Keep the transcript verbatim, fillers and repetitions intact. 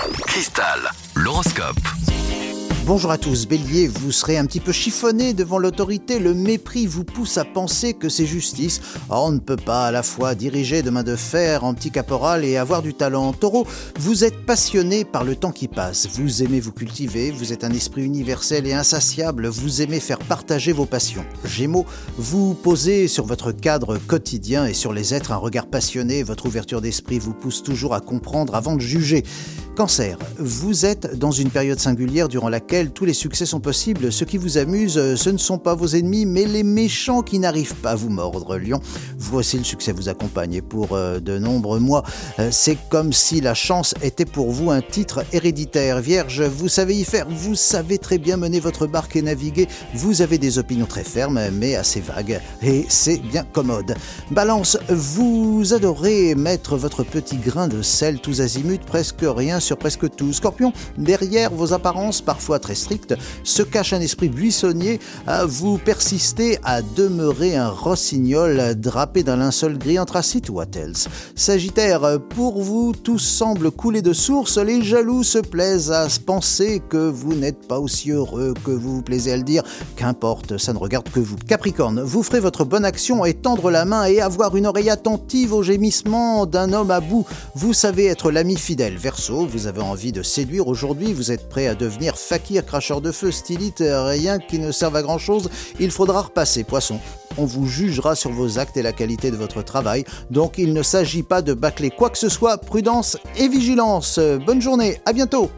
Cristal, l'horoscope. Bonjour à tous, Bélier, vous serez un petit peu chiffonné devant l'autorité, le mépris vous pousse à penser que c'est justice. Oh, on ne peut pas à la fois diriger de main de fer en petit caporal et avoir du talent. Taureau, vous êtes passionné par le temps qui passe, vous aimez vous cultiver, vous êtes un esprit universel et insatiable, vous aimez faire partager vos passions. Gémeaux, vous posez sur votre cadre quotidien et sur les êtres un regard passionné, votre ouverture d'esprit vous pousse toujours à comprendre avant de juger. Cancer, vous êtes dans une période singulière durant laquelle tous les succès sont possibles. Ce qui vous amuse, ce ne sont pas vos ennemis, mais les méchants qui n'arrivent pas à vous mordre. Lion, voici le succès vous accompagne et pour euh, de nombreux mois, euh, c'est comme si la chance était pour vous un titre héréditaire. Vierge, vous savez y faire, vous savez très bien mener votre barque et naviguer. Vous avez des opinions très fermes, mais assez vagues, et c'est bien commode. Balance, vous adorez mettre votre petit grain de sel tous azimuts, presque rien sur presque tout. Scorpion, derrière vos apparences parfois très strictes se cache un esprit buissonnier. Vous persistez à demeurer un rossignol drapé d'un linceul gris anthracite. What else? Sagittaire, pour vous tout semble couler de source. Les jaloux se plaisent à penser que vous n'êtes pas aussi heureux que vous vous plaisez à le dire. Qu'importe, ça ne regarde que vous. Capricorne, vous ferez votre bonne action et tendre la main et avoir une oreille attentive aux gémissements d'un homme à bout. Vous savez être l'ami fidèle. Verseau, vous avez envie de séduire aujourd'hui, vous êtes prêt à devenir fakir, cracheur de feu, stylite, rien qui ne serve à grand chose, il faudra repasser. Poisson, on vous jugera sur vos actes et la qualité de votre travail, donc il ne s'agit pas de bâcler quoi que ce soit, prudence et vigilance. Bonne journée, à bientôt.